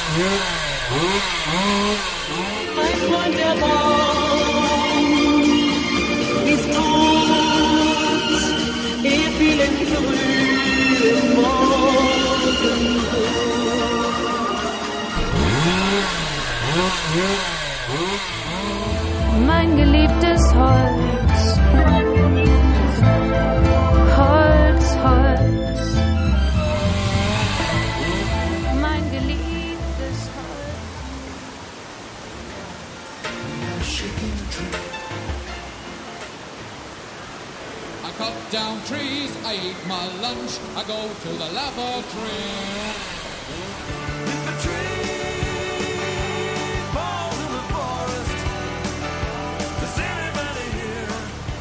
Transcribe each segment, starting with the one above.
Mein Freund, der Baum ist tot, er fiel in frühen Morgenrot. Mein geliebtes Holz, Holz, Holz, mein geliebtes Holz. I cut down trees, I eat my lunch, I go to the lavatory. If a tree falls in the forest, does anybody hear?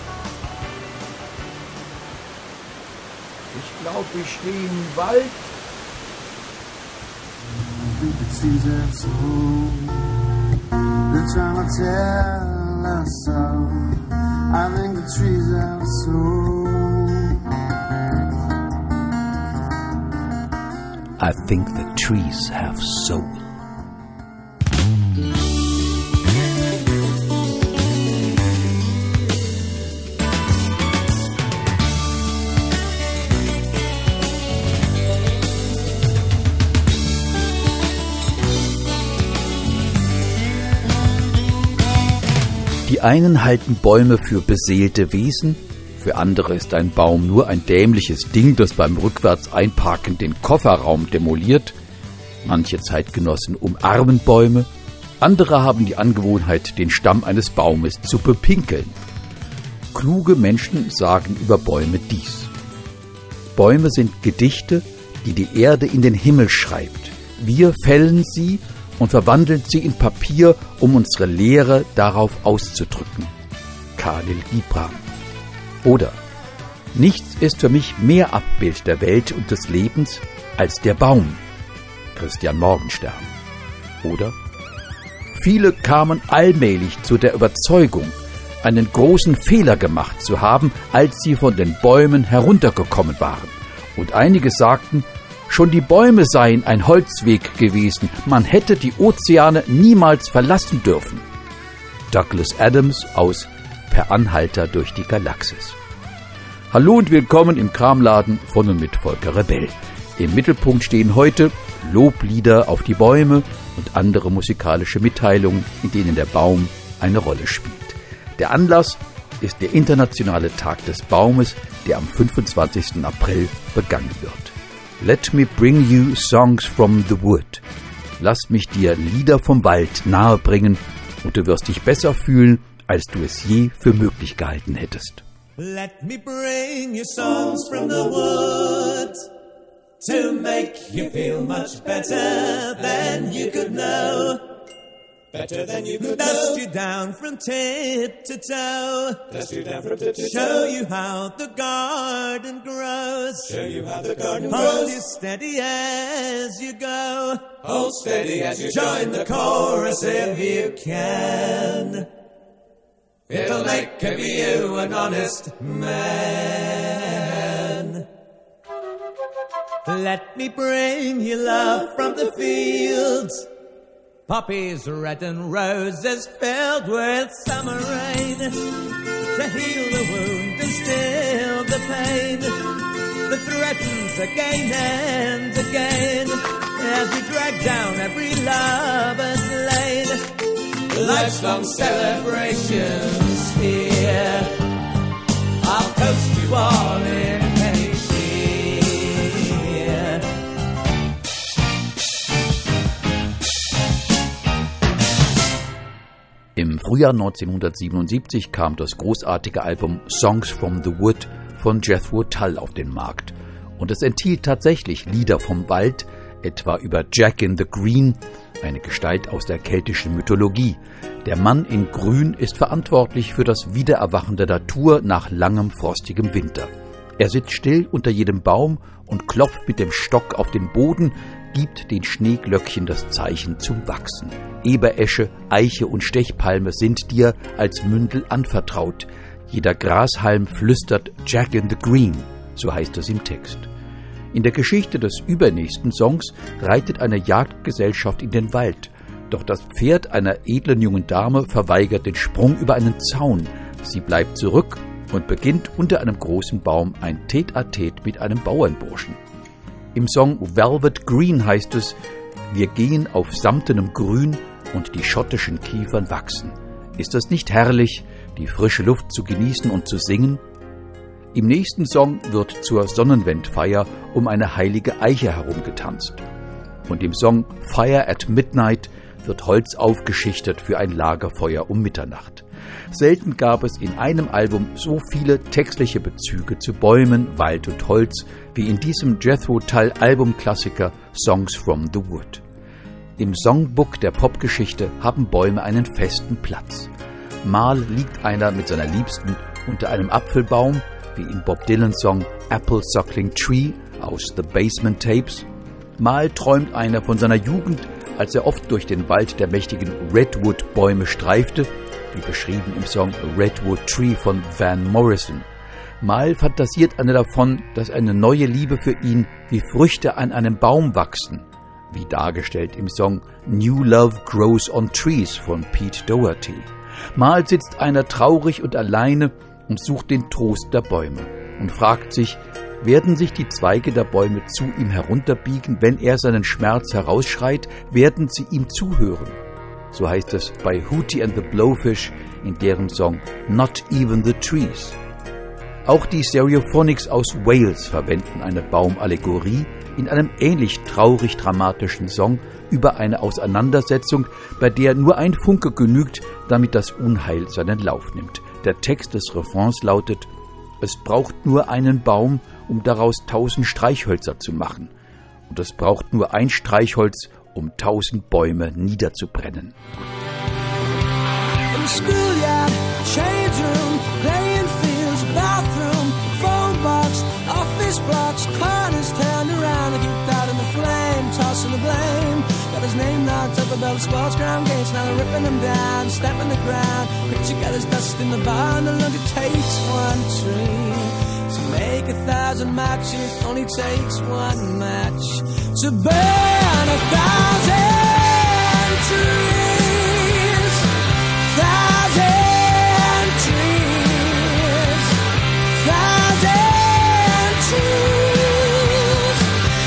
Ich glaube, ich stehe im Wald. I think the trees are so they're trying to tell us so. I think the trees are so. I think the trees have soul. Die einen halten Bäume für beseelte Wesen, für andere ist ein Baum nur ein dämliches Ding, das beim rückwärts einparken den Kofferraum demoliert. Manche Zeitgenossen umarmen Bäume, andere haben die Angewohnheit, den Stamm eines Baumes zu bepinkeln. Kluge Menschen sagen über Bäume dies: Bäume sind Gedichte, die die Erde in den Himmel schreibt. Wir fällen sie und verwandeln sie in Papier, um unsere Lehre darauf auszudrücken. Khalil Gibran. Oder: Nichts ist für mich mehr Abbild der Welt und des Lebens als der Baum. Christian Morgenstern. Oder: Viele kamen allmählich zu der Überzeugung, einen großen Fehler gemacht zu haben, als sie von den Bäumen heruntergekommen waren. Und einige sagten, schon die Bäume seien ein Holzweg gewesen, man hätte die Ozeane niemals verlassen dürfen. Douglas Adams aus Per Anhalter durch die Galaxis. Hallo und willkommen im Kramladen von und mit Volker Rebell. Im Mittelpunkt stehen heute Loblieder auf die Bäume und andere musikalische Mitteilungen, in denen der Baum eine Rolle spielt. Der Anlass ist der internationale Tag des Baumes, der am 25. April begangen wird. Let me bring you songs from the wood. Lass mich dir Lieder vom Wald nahebringen und du wirst dich besser fühlen, als du es je für möglich gehalten hättest. Let me bring you songs from the woods to make you feel much better than you could know. Better than you could know. Dust you down from tip to toe. Dust you down from tip to toe. Show you how the garden grows. Show you how the garden grows. Hold you steady as you go. Hold steady as you join the chorus if you can. It'll make of you an honest man. Let me bring you love from the fields. Poppies red and roses filled with summer rain to heal the wound and still the pain that threatens again and again as we drag down every lover's lane. Life's long celebrations here. I'll coast you all in any cheer. Im Frühjahr 1977 kam das großartige Album Songs from the Wood von Jethro Tull auf den Markt. Und es enthielt tatsächlich Lieder vom Wald, etwa über Jack in the Green, eine Gestalt aus der keltischen Mythologie. Der Mann in Grün ist verantwortlich für das Wiedererwachen der Natur nach langem frostigem Winter. Er sitzt still unter jedem Baum und klopft mit dem Stock auf den Boden, gibt den Schneeglöckchen das Zeichen zum Wachsen. Eberesche, Eiche und Stechpalme sind dir als Mündel anvertraut. Jeder Grashalm flüstert Jack in the Green, so heißt es im Text. In der Geschichte des übernächsten Songs reitet eine Jagdgesellschaft in den Wald. Doch das Pferd einer edlen jungen Dame verweigert den Sprung über einen Zaun. Sie bleibt zurück und beginnt unter einem großen Baum ein Tête-à-Tête mit einem Bauernburschen. Im Song Velvet Green heißt es: Wir gehen auf samtenem Grün und die schottischen Kiefern wachsen. Ist das nicht herrlich, die frische Luft zu genießen und zu singen? Im nächsten Song wird zur Sonnenwendfeier um eine heilige Eiche herumgetanzt. Und im Song Fire at Midnight wird Holz aufgeschichtet für ein Lagerfeuer um Mitternacht. Selten gab es in einem Album so viele textliche Bezüge zu Bäumen, Wald und Holz wie in diesem Jethro Tull Albumklassiker Songs from the Wood. Im Songbook der Popgeschichte haben Bäume einen festen Platz. Mal liegt einer mit seiner Liebsten unter einem Apfelbaum, wie in Bob Dylans Song Apple Suckling Tree aus The Basement Tapes. Mal träumt einer von seiner Jugend, als er oft durch den Wald der mächtigen Redwood-Bäume streifte, wie beschrieben im Song Redwood Tree von Van Morrison. Mal fantasiert einer davon, dass eine neue Liebe für ihn wie Früchte an einem Baum wachsen, wie dargestellt im Song New Love Grows on Trees von Pete Doherty. Mal sitzt einer traurig und alleine und sucht den Trost der Bäume und fragt sich, werden sich die Zweige der Bäume zu ihm herunterbiegen, wenn er seinen Schmerz herausschreit, werden sie ihm zuhören? So heißt es bei Hootie and the Blowfish in deren Song Not Even the Trees. Auch die Stereophonics aus Wales verwenden eine Baumallegorie in einem ähnlich traurig-dramatischen Song über eine Auseinandersetzung, bei der nur ein Funke genügt, damit das Unheil seinen Lauf nimmt. Der Text des Refrains lautet: Es braucht nur einen Baum, um daraus 1000 Streichhölzer zu machen. Und es braucht nur ein Streichholz, um 1000 Bäume niederzubrennen. Im Schoolyard, change room, playing fields, bathroom, phone box, office blocks, corners turned around, he kicked out in the flame, tossing the blame. Got his name knocked up above the sports ground gates, now they're ripping them down, stamping the ground. Picture gathers dust in the barn, and look, it takes one tree to make 1,000 matches. Only takes one match to burn 1,000 trees. 1,000 trees. 1,000 trees.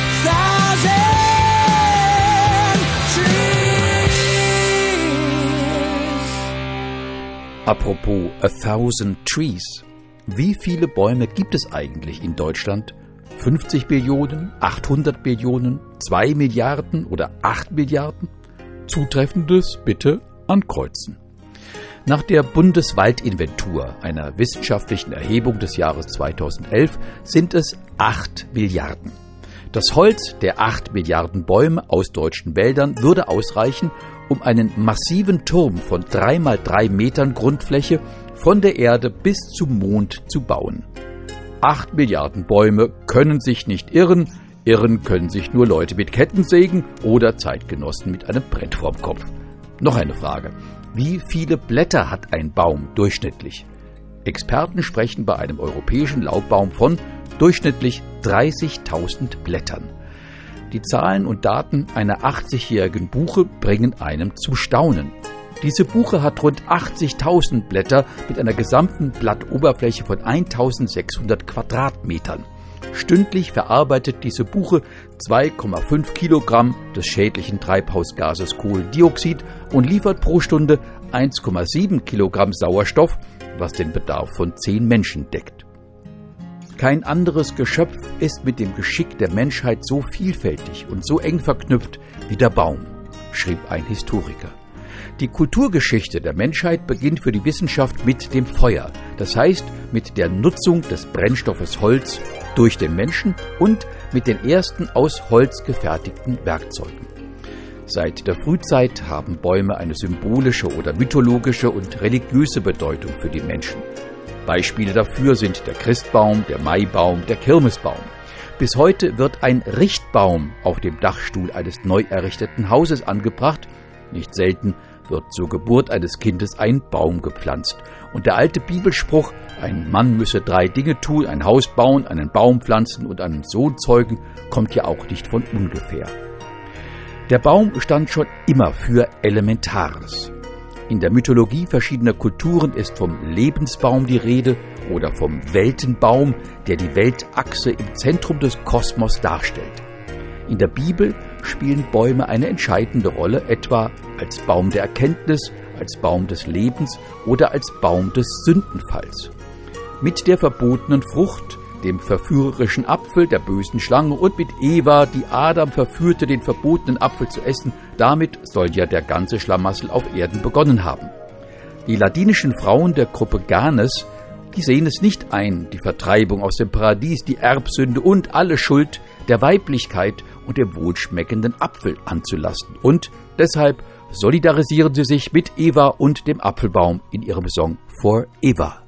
1,000 trees. Apropos 1,000 Trees. Wie viele Bäume gibt es eigentlich in Deutschland? 50 Billionen, 800 Billionen, 2 Milliarden oder 8 Milliarden? Zutreffendes bitte ankreuzen. Nach der Bundeswaldinventur, einer wissenschaftlichen Erhebung des Jahres 2011, sind es 8 Milliarden. Das Holz der 8 Milliarden Bäume aus deutschen Wäldern würde ausreichen, um einen massiven Turm von 3 mal 3 Metern Grundfläche von der Erde bis zum Mond zu bauen. 8 Milliarden Bäume können sich nicht irren, irren können sich nur Leute mit Kettensägen oder Zeitgenossen mit einem Brett vorm Kopf. Noch eine Frage: Wie viele Blätter hat ein Baum durchschnittlich? Experten sprechen bei einem europäischen Laubbaum von durchschnittlich 30.000 Blättern. Die Zahlen und Daten einer 80-jährigen Buche bringen einem zum Staunen. Diese Buche hat rund 80.000 Blätter mit einer gesamten Blattoberfläche von 1.600 Quadratmetern. Stündlich verarbeitet diese Buche 2,5 Kilogramm des schädlichen Treibhausgases Kohlendioxid und liefert pro Stunde 1,7 Kilogramm Sauerstoff, was den Bedarf von 10 Menschen deckt. Kein anderes Geschöpf ist mit dem Geschick der Menschheit so vielfältig und so eng verknüpft wie der Baum, schrieb ein Historiker. Die Kulturgeschichte der Menschheit beginnt für die Wissenschaft mit dem Feuer, das heißt mit der Nutzung des Brennstoffes Holz durch den Menschen und mit den ersten aus Holz gefertigten Werkzeugen. Seit der Frühzeit haben Bäume eine symbolische oder mythologische und religiöse Bedeutung für die Menschen. Beispiele dafür sind der Christbaum, der Maibaum, der Kirmesbaum. Bis heute wird ein Richtbaum auf dem Dachstuhl eines neu errichteten Hauses angebracht. Nicht selten wird zur Geburt eines Kindes ein Baum gepflanzt. Und der alte Bibelspruch, ein Mann müsse 3 Dinge tun, ein Haus bauen, einen Baum pflanzen und einen Sohn zeugen, kommt ja auch nicht von ungefähr. Der Baum stand schon immer für Elementares. In der Mythologie verschiedener Kulturen ist vom Lebensbaum die Rede oder vom Weltenbaum, der die Weltachse im Zentrum des Kosmos darstellt. In der Bibel spielen Bäume eine entscheidende Rolle, etwa als Baum der Erkenntnis, als Baum des Lebens oder als Baum des Sündenfalls. Mit der verbotenen Frucht, dem verführerischen Apfel der bösen Schlange und mit Eva, die Adam verführte, den verbotenen Apfel zu essen, damit soll ja der ganze Schlamassel auf Erden begonnen haben. Die ladinischen Frauen der Gruppe Ganes, die sehen es nicht ein, die Vertreibung aus dem Paradies, die Erbsünde und alle Schuld der Weiblichkeit und dem wohlschmeckenden Apfel anzulasten. Und deshalb solidarisieren sie sich mit Eva und dem Apfelbaum in ihrem Song Forever.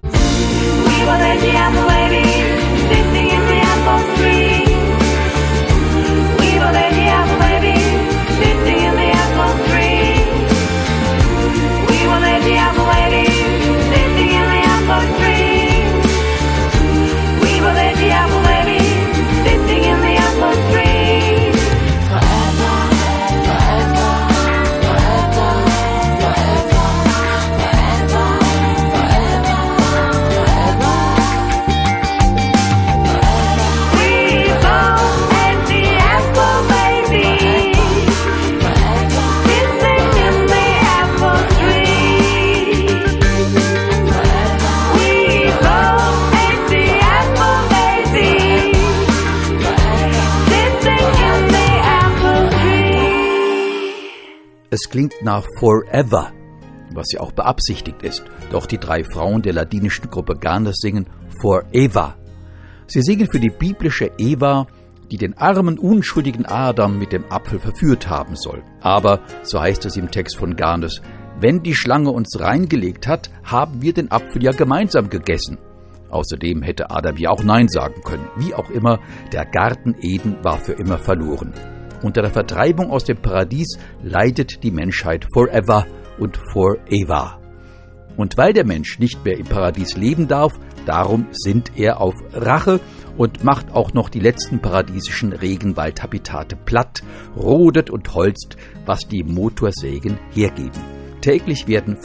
Es klingt nach Forever, was ja auch beabsichtigt ist. Doch die 3 Frauen der ladinischen Gruppe Ganes singen Forever. Sie singen für die biblische Eva, die den armen, unschuldigen Adam mit dem Apfel verführt haben soll. Aber, so heißt es im Text von Ganes, wenn die Schlange uns reingelegt hat, haben wir den Apfel ja gemeinsam gegessen. Außerdem hätte Adam ja auch Nein sagen können. Wie auch immer, der Garten Eden war für immer verloren. Unter der Vertreibung aus dem Paradies leidet die Menschheit forever und forever. Und weil der Mensch nicht mehr im Paradies leben darf, darum sinnt er auf Rache und macht auch noch die letzten paradiesischen Regenwaldhabitate platt, rodet und holzt, was die Motorsägen hergeben. Täglich werden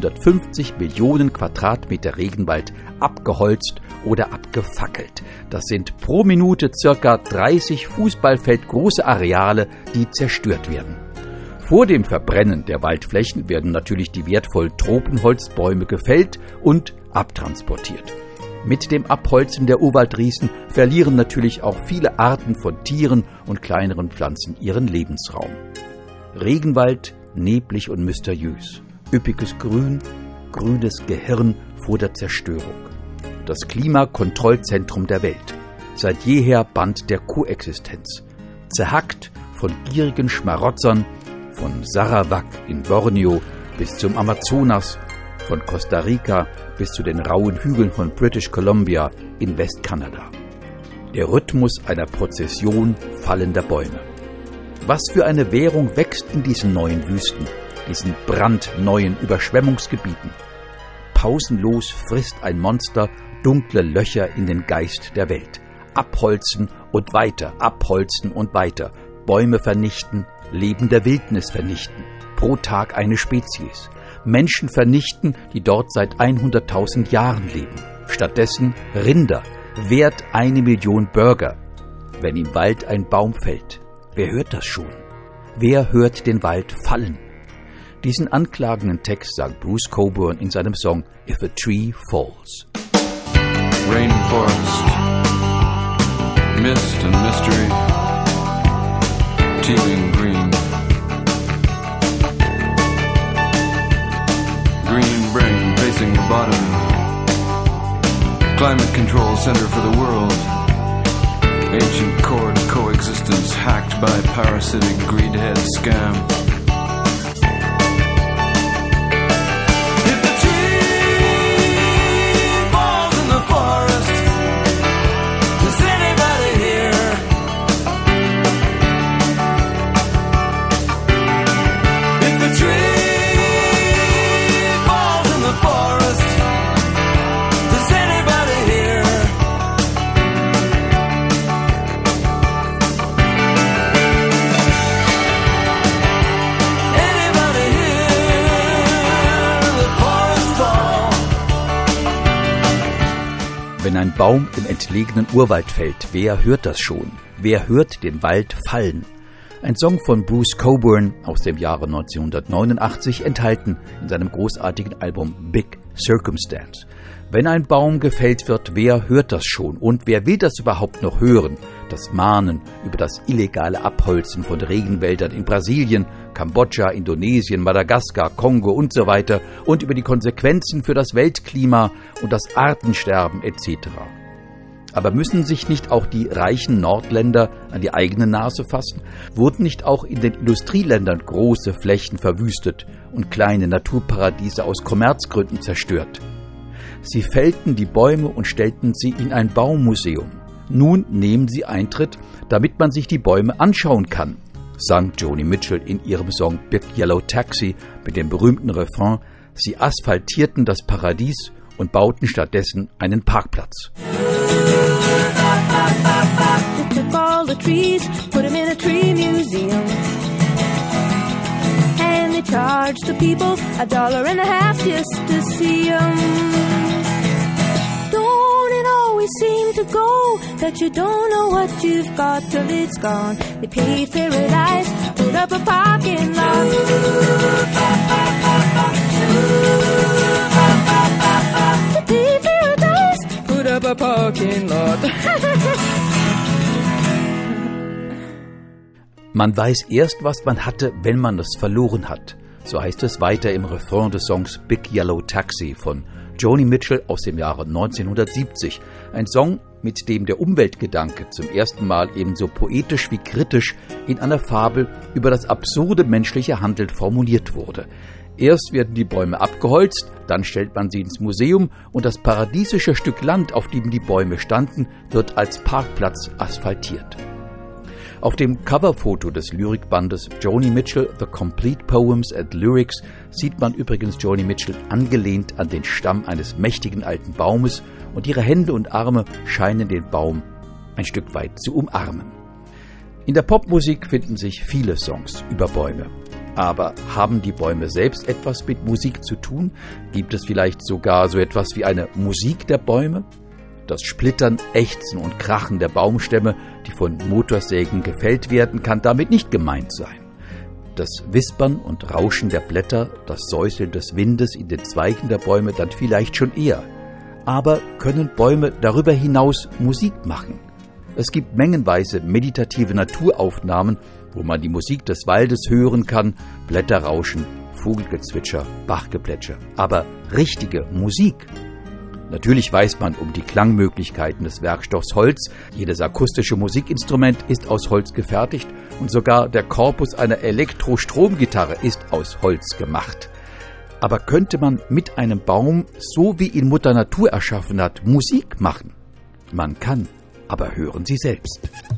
550 Millionen Quadratmeter Regenwald abgeholzt oder abgefackelt. Das sind pro Minute ca. 30 Fußballfeldgroße Areale, die zerstört werden. Vor dem Verbrennen der Waldflächen werden natürlich die wertvollen Tropenholzbäume gefällt und abtransportiert. Mit dem Abholzen der Urwaldriesen verlieren natürlich auch viele Arten von Tieren und kleineren Pflanzen ihren Lebensraum. Regenwald, neblig und mysteriös. Üppiges Grün, grünes Gehirn vor der Zerstörung. Das Klimakontrollzentrum der Welt. Seit jeher Band der Koexistenz. Zerhackt von gierigen Schmarotzern, von Sarawak in Borneo bis zum Amazonas, von Costa Rica bis zu den rauen Hügeln von British Columbia in Westkanada. Der Rhythmus einer Prozession fallender Bäume. Was für eine Währung wächst in diesen neuen Wüsten, diesen brandneuen Überschwemmungsgebieten? Pausenlos frisst ein Monster dunkle Löcher in den Geist der Welt. Abholzen und weiter, abholzen und weiter. Bäume vernichten, Leben der Wildnis vernichten. Pro Tag eine Spezies. Menschen vernichten, die dort seit 100.000 Jahren leben. Stattdessen Rinder, wert 1 Million Burger. Wenn im Wald ein Baum fällt, wer hört das schon? Wer hört den Wald fallen? Diesen anklagenden Text sang Bruce Cockburn in seinem Song If a Tree Falls. Rainforest, mist and mystery, teeming green. Green brain facing the bottom. Climate control center for the world. Ancient cord coexistence hacked by parasitic greedhead scam. If the tree ein Baum im entlegenen Urwald fällt, wer hört das schon? Wer hört den Wald fallen? Ein Song von Bruce Cockburn aus dem Jahre 1989, enthalten in seinem großartigen Album Big Circumstance. Wenn ein Baum gefällt wird, wer hört das schon? Und wer will das überhaupt noch hören? Das Mahnen über das illegale Abholzen von Regenwäldern in Brasilien, Kambodscha, Indonesien, Madagaskar, Kongo und so weiter und über die Konsequenzen für das Weltklima und das Artensterben etc. Aber müssen sich nicht auch die reichen Nordländer an die eigene Nase fassen? Wurden nicht auch in den Industrieländern große Flächen verwüstet und kleine Naturparadiese aus Kommerzgründen zerstört? Sie fällten die Bäume und stellten sie in ein Baummuseum. Nun nehmen sie Eintritt, damit man sich die Bäume anschauen kann, sang Joni Mitchell in ihrem Song Big Yellow Taxi mit dem berühmten Refrain: Sie asphaltierten das Paradies und bauten stattdessen einen Parkplatz. They took all the trees, put them in a tree museum. And they charged the people $1.50 just to see them. Don't it always seem to go that you don't know what you've got till it's gone? They paved paradise, put up a parking lot. They paved paradise, put up a parking lot. Man weiß erst, was man hatte, wenn man es verloren hat. So heißt es weiter im Refrain des Songs Big Yellow Taxi von Joni Mitchell aus dem Jahre 1970. Ein Song, mit dem der Umweltgedanke zum ersten Mal ebenso poetisch wie kritisch in einer Fabel über das absurde menschliche Handeln formuliert wurde. Erst werden die Bäume abgeholzt, dann stellt man sie ins Museum und das paradiesische Stück Land, auf dem die Bäume standen, wird als Parkplatz asphaltiert. Auf dem Coverfoto des Lyrikbandes Joni Mitchell The Complete Poems and Lyrics sieht man übrigens Joni Mitchell angelehnt an den Stamm eines mächtigen alten Baumes und ihre Hände und Arme scheinen den Baum ein Stück weit zu umarmen. In der Popmusik finden sich viele Songs über Bäume. Aber haben die Bäume selbst etwas mit Musik zu tun? Gibt es vielleicht sogar so etwas wie eine Musik der Bäume? Das Splittern, Ächzen und Krachen der Baumstämme, die von Motorsägen gefällt werden, kann damit nicht gemeint sein. Das Wispern und Rauschen der Blätter, das Säuseln des Windes in den Zweigen der Bäume dann vielleicht schon eher. Aber können Bäume darüber hinaus Musik machen? Es gibt mengenweise meditative Naturaufnahmen, wo man die Musik des Waldes hören kann, Blätterrauschen, Vogelgezwitscher, Bachgeplätscher. Aber richtige Musik? Natürlich weiß man um die Klangmöglichkeiten des Werkstoffs Holz. Jedes akustische Musikinstrument ist aus Holz gefertigt und sogar der Korpus einer Elektrostromgitarre ist aus Holz gemacht. Aber könnte man mit einem Baum, so wie ihn Mutter Natur erschaffen hat, Musik machen? Man kann, aber hören Sie selbst.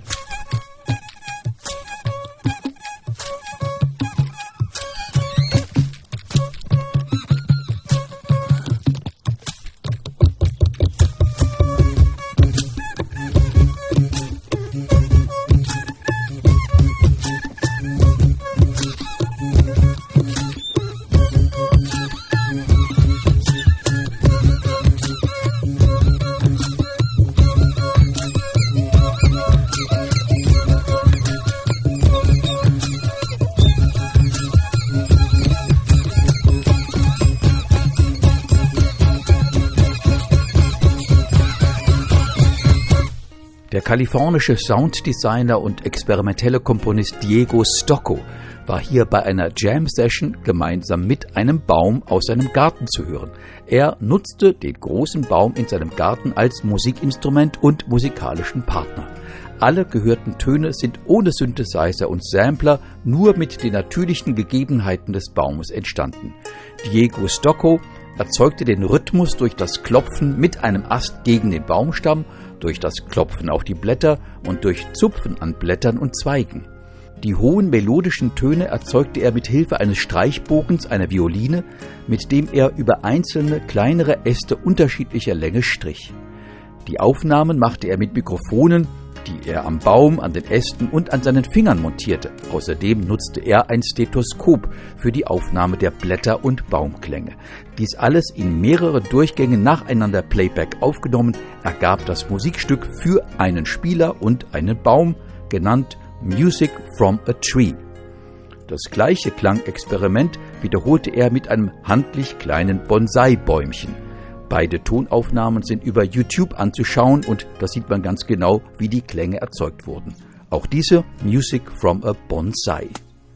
Der kalifornische Sounddesigner und experimentelle Komponist Diego Stocco war hier bei einer Jam-Session gemeinsam mit einem Baum aus seinem Garten zu hören. Er nutzte den großen Baum in seinem Garten als Musikinstrument und musikalischen Partner. Alle gehörten Töne sind ohne Synthesizer und Sampler nur mit den natürlichen Gegebenheiten des Baumes entstanden. Diego Stocco erzeugte den Rhythmus durch das Klopfen mit einem Ast gegen den Baumstamm, durch das Klopfen auf die Blätter und durch Zupfen an Blättern und Zweigen. Die hohen melodischen Töne erzeugte er mit Hilfe eines Streichbogens, einer Violine, mit dem er über einzelne kleinere Äste unterschiedlicher Länge strich. Die Aufnahmen machte er mit Mikrofonen die er am Baum, an den Ästen und an seinen Fingern montierte. Außerdem nutzte er ein Stethoskop für die Aufnahme der Blätter- und Baumklänge. Dies alles in mehrere Durchgänge nacheinander Playback aufgenommen, ergab das Musikstück für einen Spieler und einen Baum, genannt Music from a Tree. Das gleiche Klangexperiment wiederholte er mit einem handlich kleinen Bonsai-Bäumchen. Beide Tonaufnahmen sind über YouTube anzuschauen und da sieht man ganz genau, wie die Klänge erzeugt wurden. Auch diese Music from a Bonsai.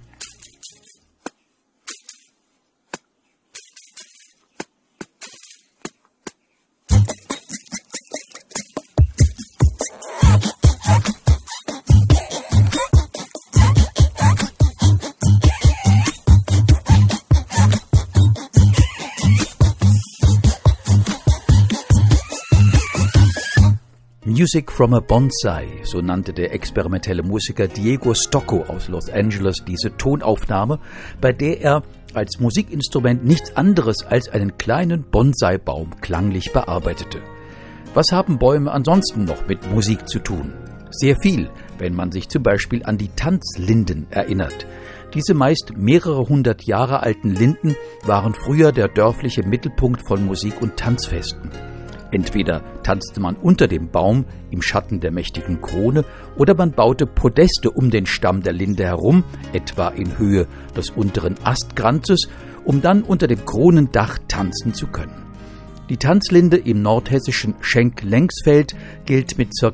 Music from a Bonsai, so nannte der experimentelle Musiker Diego Stocco aus Los Angeles diese Tonaufnahme, bei der er als Musikinstrument nichts anderes als einen kleinen Bonsai-Baum klanglich bearbeitete. Was haben Bäume ansonsten noch mit Musik zu tun? Sehr viel, wenn man sich zum Beispiel an die Tanzlinden erinnert. Diese meist mehrere hundert Jahre alten Linden waren früher der dörfliche Mittelpunkt von Musik- und Tanzfesten. Entweder tanzte man unter dem Baum im Schatten der mächtigen Krone oder man baute Podeste um den Stamm der Linde herum, etwa in Höhe des unteren Astkranzes, um dann unter dem Kronendach tanzen zu können. Die Tanzlinde im nordhessischen Schenk-Lengsfeld gilt mit ca.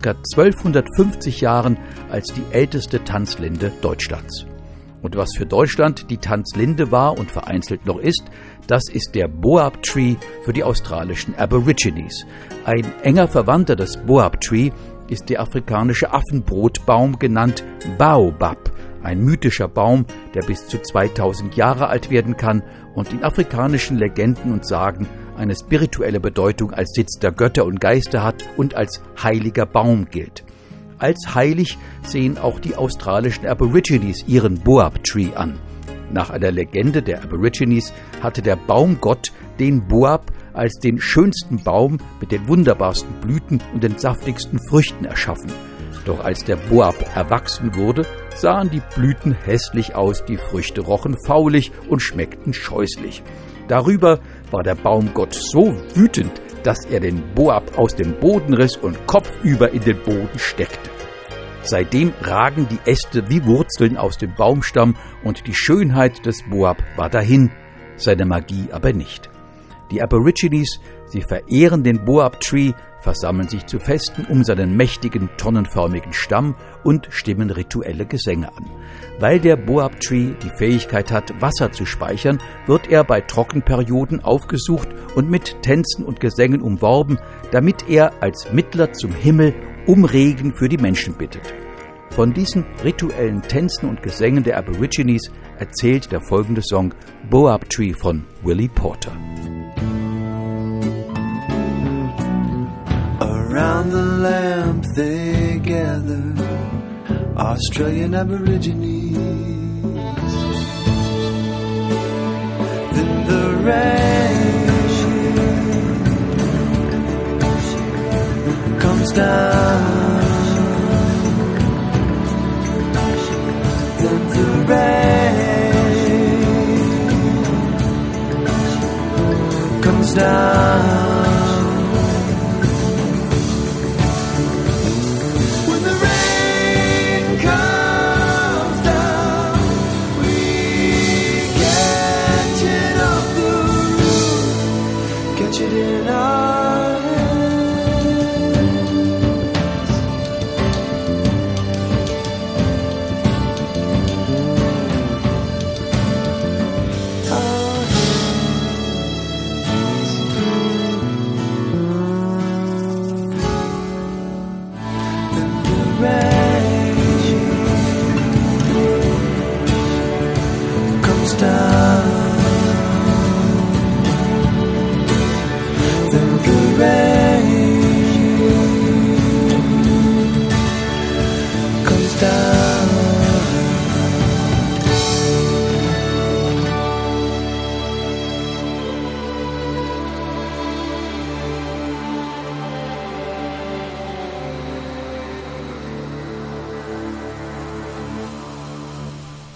1250 Jahren als die älteste Tanzlinde Deutschlands. Und was für Deutschland die Tanzlinde war und vereinzelt noch ist, das ist der Boab Tree für die australischen Aborigines. Ein enger Verwandter des Boab Tree ist der afrikanische Affenbrotbaum, genannt Baobab, ein mythischer Baum, der bis zu 2000 Jahre alt werden kann und in afrikanischen Legenden und Sagen eine spirituelle Bedeutung als Sitz der Götter und Geister hat und als heiliger Baum gilt. Als heilig sehen auch die australischen Aborigines ihren Boab Tree an. Nach einer Legende der Aborigines hatte der Baumgott den Boab als den schönsten Baum mit den wunderbarsten Blüten und den saftigsten Früchten erschaffen. Doch als der Boab erwachsen wurde, sahen die Blüten hässlich aus, die Früchte rochen faulig und schmeckten scheußlich. Darüber war der Baumgott so wütend, dass er den Boab aus dem Boden riss und kopfüber in den Boden steckte. Seitdem ragen die Äste wie Wurzeln aus dem Baumstamm und die Schönheit des Boab war dahin, seine Magie aber nicht. Die Aborigines, sie verehren den Boab Tree, versammeln sich zu Festen um seinen mächtigen, tonnenförmigen Stamm und stimmen rituelle Gesänge an. Weil der Boab Tree die Fähigkeit hat, Wasser zu speichern, wird er bei Trockenperioden aufgesucht und mit Tänzen und Gesängen umworben, damit er als Mittler zum Himmel um Regen für die Menschen bittet. Von diesen rituellen Tänzen und Gesängen der Aborigines erzählt der folgende Song Boab Tree von Willie Porter. Around the lamp they gather, Australian Aborigines. Then the rain comes down. Then the rain comes down.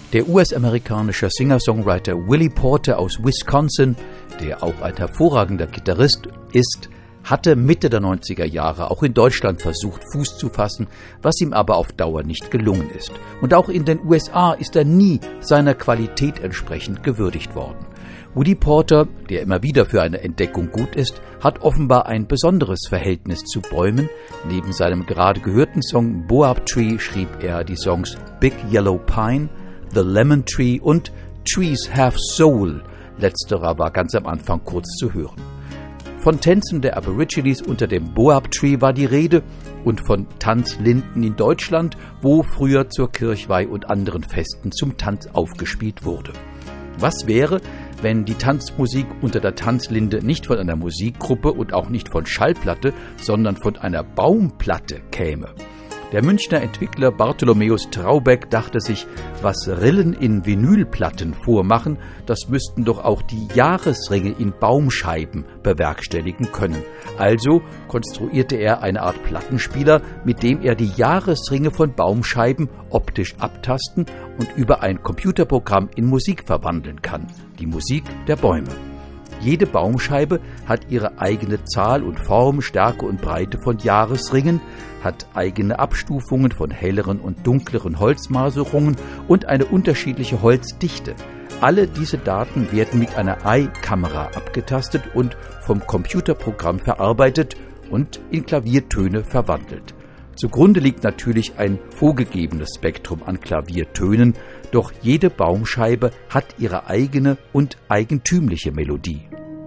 Der US-amerikanische Singer-Songwriter Willie Porter aus Wisconsin, der auch ein hervorragender Gitarrist ist, hatte Mitte der 90er Jahre auch in Deutschland versucht, Fuß zu fassen, was ihm aber auf Dauer nicht gelungen ist. Und auch in den USA ist er nie seiner Qualität entsprechend gewürdigt worden. Willie Porter, der immer wieder für eine Entdeckung gut ist, hat offenbar ein besonderes Verhältnis zu Bäumen. Neben seinem gerade gehörten Song Boab Tree schrieb er die Songs Big Yellow Pine, The Lemon Tree und Trees Have Soul. Letzterer war ganz am Anfang kurz zu hören. Von Tänzen der Aborigines unter dem Boab Tree war die Rede und von Tanzlinden in Deutschland, wo früher zur Kirchweih und anderen Festen zum Tanz aufgespielt wurde. Was wäre, wenn die Tanzmusik unter der Tanzlinde nicht von einer Musikgruppe und auch nicht von Schallplatte, sondern von einer Baumplatte käme? Der Münchner Entwickler Bartholomäus Traubeck dachte sich, was Rillen in Vinylplatten vormachen, das müssten doch auch die Jahresringe in Baumscheiben bewerkstelligen können. Also konstruierte er eine Art Plattenspieler, mit dem er die Jahresringe von Baumscheiben optisch abtasten und über ein Computerprogramm in Musik verwandeln kann. Die Musik der Bäume. Jede Baumscheibe hat ihre eigene Zahl und Form, Stärke und Breite von Jahresringen, hat eigene Abstufungen von helleren und dunkleren Holzmaserungen und eine unterschiedliche Holzdichte. Alle diese Daten werden mit einer Eye-Kamera abgetastet und vom Computerprogramm verarbeitet und in Klaviertöne verwandelt. Zugrunde liegt natürlich ein vorgegebenes Spektrum an Klaviertönen, doch jede Baumscheibe hat ihre eigene und eigentümliche Melodie.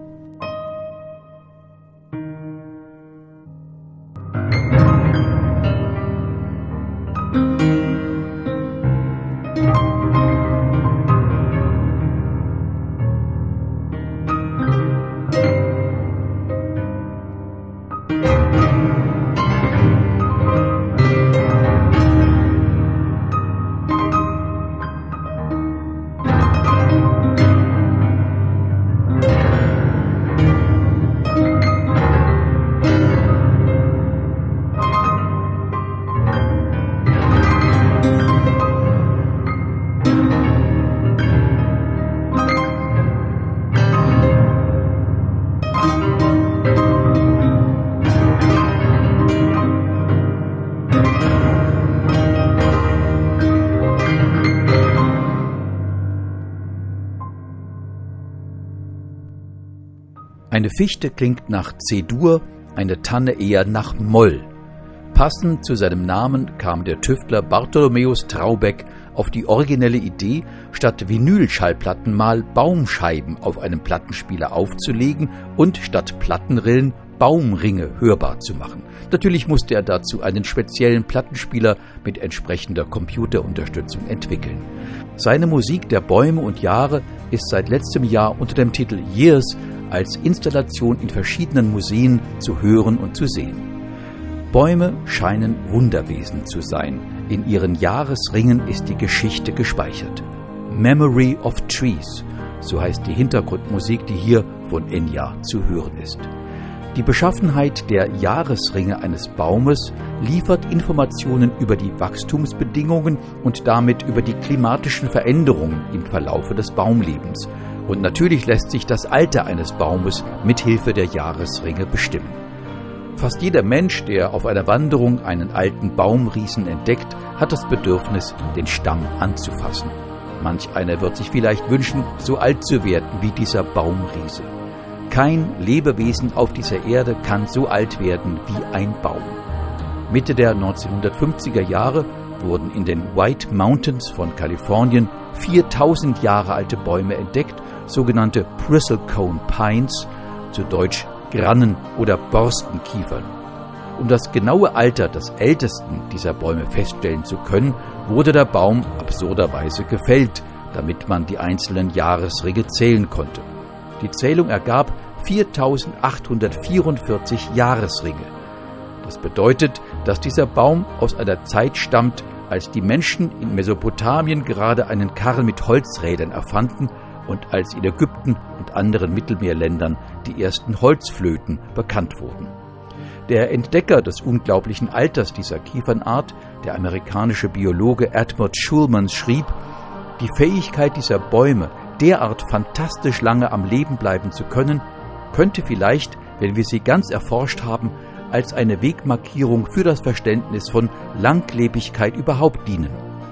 Eine Fichte klingt nach C-Dur, eine Tanne eher nach Moll. Passend zu seinem Namen kam der Tüftler Bartholomäus Traubeck auf die originelle Idee, statt Vinylschallplatten mal Baumscheiben auf einem Plattenspieler aufzulegen und statt Plattenrillen Baumringe hörbar zu machen. Natürlich musste er dazu einen speziellen Plattenspieler mit entsprechender Computerunterstützung entwickeln. Seine Musik der Bäume und Jahre ist seit letztem Jahr unter dem Titel Years als Installation in verschiedenen Museen zu hören und zu sehen. Bäume scheinen Wunderwesen zu sein. In ihren Jahresringen ist die Geschichte gespeichert. Memory of Trees, so heißt die Hintergrundmusik, die hier von Enya zu hören ist. Die Beschaffenheit der Jahresringe eines Baumes liefert Informationen über die Wachstumsbedingungen und damit über die klimatischen Veränderungen im Verlaufe des Baumlebens. Und natürlich lässt sich das Alter eines Baumes mithilfe der Jahresringe bestimmen. Fast jeder Mensch, der auf einer Wanderung einen alten Baumriesen entdeckt, hat das Bedürfnis, den Stamm anzufassen. Manch einer wird sich vielleicht wünschen, so alt zu werden wie dieser Baumriese. Kein Lebewesen auf dieser Erde kann so alt werden wie ein Baum. Mitte der 1950er Jahre wurden in den White Mountains von Kalifornien 4000 Jahre alte Bäume entdeckt, sogenannte Bristlecone Pines, zu Deutsch Grannen- oder Borstenkiefern. Um das genaue Alter des ältesten dieser Bäume feststellen zu können, wurde der Baum absurderweise gefällt, damit man die einzelnen Jahresringe zählen konnte. Die Zählung ergab 4844 Jahresringe. Das bedeutet, dass dieser Baum aus einer Zeit stammt, als die Menschen in Mesopotamien gerade einen Karren mit Holzrädern erfanden und als in Ägypten und anderen Mittelmeerländern die ersten Holzflöten bekannt wurden. Der Entdecker des unglaublichen Alters dieser Kiefernart, der amerikanische Biologe Edmund Schulman, schrieb: Die Fähigkeit dieser Bäume, derart fantastisch lange am Leben bleiben zu können, könnte vielleicht, wenn wir sie ganz erforscht haben, als eine Wegmarkierung für das Verständnis von Langlebigkeit überhaupt dienen.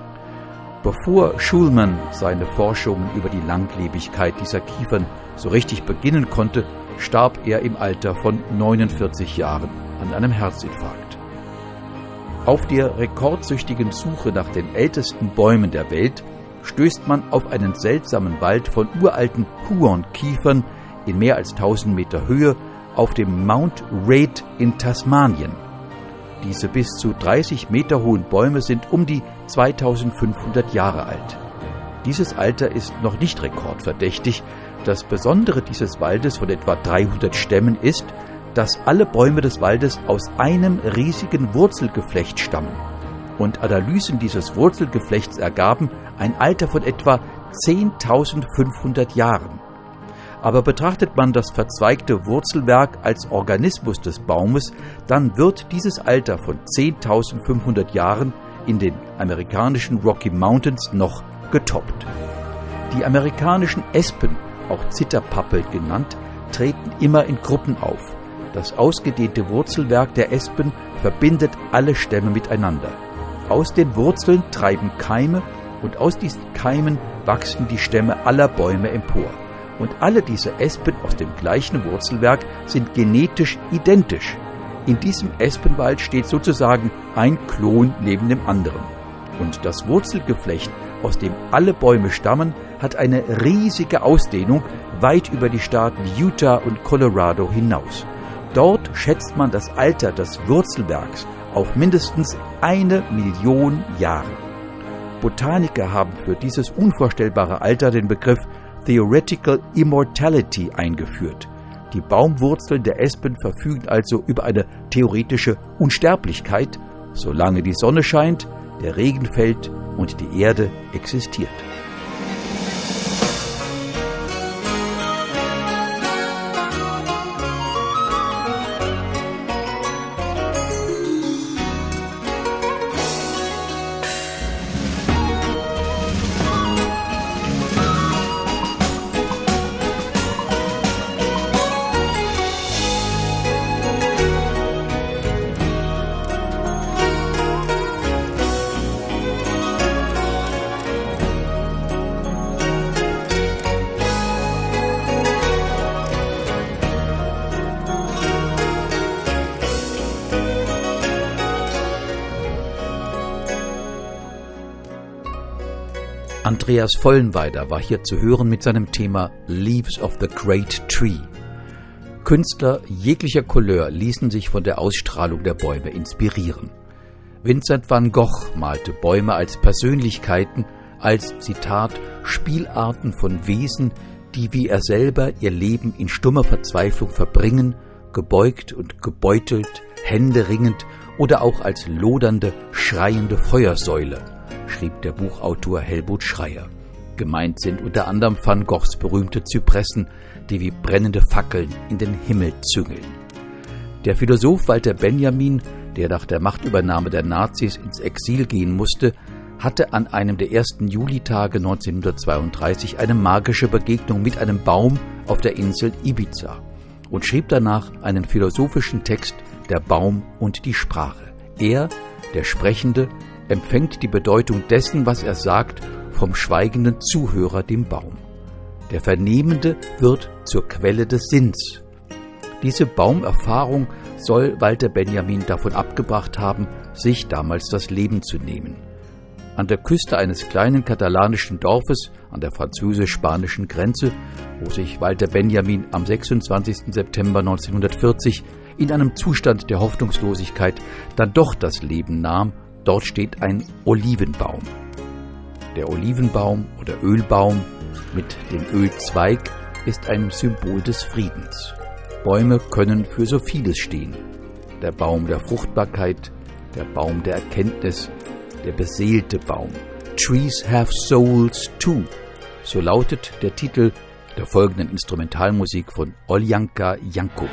Bevor Schulman seine Forschungen über die Langlebigkeit dieser Kiefern so richtig beginnen konnte, starb er im Alter von 49 Jahren an einem Herzinfarkt. Auf der rekordsüchtigen Suche nach den ältesten Bäumen der Welt stößt man auf einen seltsamen Wald von uralten Huon-Kiefern in mehr als 1000 Meter Höhe auf dem Mount Reid in Tasmanien. Diese bis zu 30 Meter hohen Bäume sind um die 2500 Jahre alt. Dieses Alter ist noch nicht rekordverdächtig. Das Besondere dieses Waldes von etwa 300 Stämmen ist, dass alle Bäume des Waldes aus einem riesigen Wurzelgeflecht stammen. Und Analysen dieses Wurzelgeflechts ergaben ein Alter von etwa 10.500 Jahren. Aber betrachtet man das verzweigte Wurzelwerk als Organismus des Baumes, dann wird dieses Alter von 10.500 Jahren in den amerikanischen Rocky Mountains noch getoppt. Die amerikanischen Espen, auch Zitterpappel genannt, treten immer in Gruppen auf. Das ausgedehnte Wurzelwerk der Espen verbindet alle Stämme miteinander. Aus den Wurzeln treiben Keime und aus diesen Keimen wachsen die Stämme aller Bäume empor. Und alle diese Espen aus dem gleichen Wurzelwerk sind genetisch identisch. In diesem Espenwald steht sozusagen ein Klon neben dem anderen. Und das Wurzelgeflecht, aus dem alle Bäume stammen, hat eine riesige Ausdehnung weit über die Staaten Utah und Colorado hinaus. Dort schätzt man das Alter des Wurzelwerks auf mindestens 1 Million Jahre. Botaniker haben für dieses unvorstellbare Alter den Begriff Theoretical Immortality eingeführt. Die Baumwurzeln der Espen verfügen also über eine theoretische Unsterblichkeit, solange die Sonne scheint, der Regen fällt und die Erde existiert. Andreas Vollenweider war hier zu hören mit seinem Thema Leaves of the Great Tree. Künstler jeglicher Couleur ließen sich von der Ausstrahlung der Bäume inspirieren. Vincent van Gogh malte Bäume als Persönlichkeiten, als, Zitat, Spielarten von Wesen, die wie er selber ihr Leben in stummer Verzweiflung verbringen, gebeugt und gebeutelt, händeringend oder auch als lodernde, schreiende Feuersäule, schrieb der Buchautor Helmut Schreyer. Gemeint sind unter anderem Van Goghs berühmte Zypressen, die wie brennende Fackeln in den Himmel züngeln. Der Philosoph Walter Benjamin, der nach der Machtübernahme der Nazis ins Exil gehen musste, hatte an einem der ersten Julitage 1932 eine magische Begegnung mit einem Baum auf der Insel Ibiza und schrieb danach einen philosophischen Text, Der Baum und die Sprache. Er, der Sprechende, empfängt die Bedeutung dessen, was er sagt, vom schweigenden Zuhörer, dem Baum. Der Vernehmende wird zur Quelle des Sinns. Diese Baumerfahrung soll Walter Benjamin davon abgebracht haben, sich damals das Leben zu nehmen. An der Küste eines kleinen katalanischen Dorfes an der französisch-spanischen Grenze, wo sich Walter Benjamin am 26. September 1940 in einem Zustand der Hoffnungslosigkeit dann doch das Leben nahm, dort steht ein Olivenbaum. Der Olivenbaum oder Ölbaum mit dem Ölzweig ist ein Symbol des Friedens. Bäume können für so vieles stehen. Der Baum der Fruchtbarkeit, der Baum der Erkenntnis, der beseelte Baum. Trees have souls too. So lautet der Titel der folgenden Instrumentalmusik von Oljanka Jankova.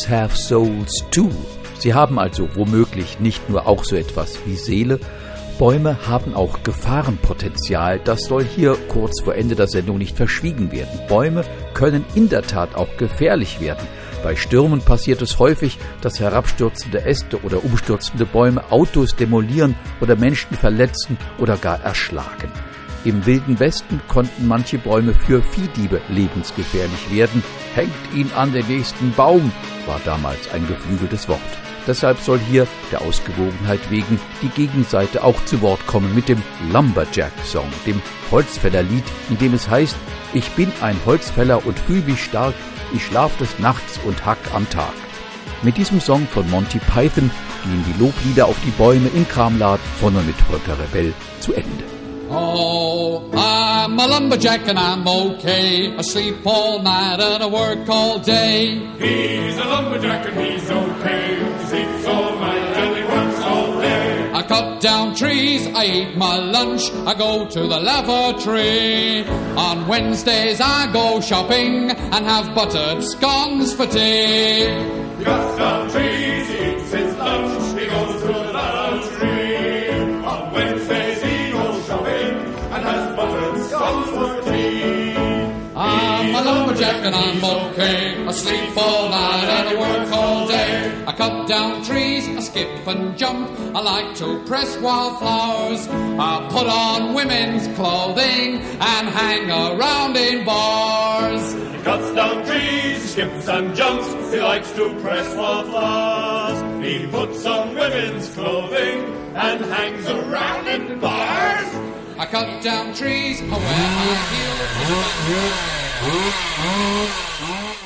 trees have souls too. Sie haben also womöglich nicht nur auch so etwas wie Seele. Bäume haben auch Gefahrenpotenzial. Das soll hier kurz vor Ende der Sendung nicht verschwiegen werden. Bäume können in der Tat auch gefährlich werden. Bei Stürmen passiert es häufig, dass herabstürzende Äste oder umstürzende Bäume Autos demolieren oder Menschen verletzen oder gar erschlagen. Im Wilden Westen konnten manche Bäume für Viehdiebe lebensgefährlich werden. Hängt ihn an den nächsten Baum, war damals ein geflügeltes Wort. Deshalb soll hier, der Ausgewogenheit wegen, die Gegenseite auch zu Wort kommen mit dem Lumberjack-Song, dem Holzfällerlied, in dem es heißt: Ich bin ein Holzfäller und fühl mich stark, ich schlaf des Nachts und hack am Tag. Mit diesem Song von Monty Python gehen die Loblieder auf die Bäume im Kramladen von und mit Volker Rebell zu Ende. Oh, I'm a lumberjack and I'm okay. I sleep all night and I work all day. He's a lumberjack and he's okay. He sleeps all night and he works all day. I cut down trees, I eat my lunch, I go to the lavatory. On Wednesdays I go shopping and have buttered scones for tea. He cuts down trees, he eats his lunch, he goes to the lavatory. On Wednesdays he goes shopping and has buttered scones for tea. I'm a lumberjack and I'm okay. I sleep all night and I work all day. I cut down trees, I skip and jump. I like to press wildflowers. I put on women's clothing and hang around in bars. He cuts down trees, he skips and jumps. He likes to press wildflowers. He puts on women's clothing and hangs around in bars. I cut down trees, I wear high heels.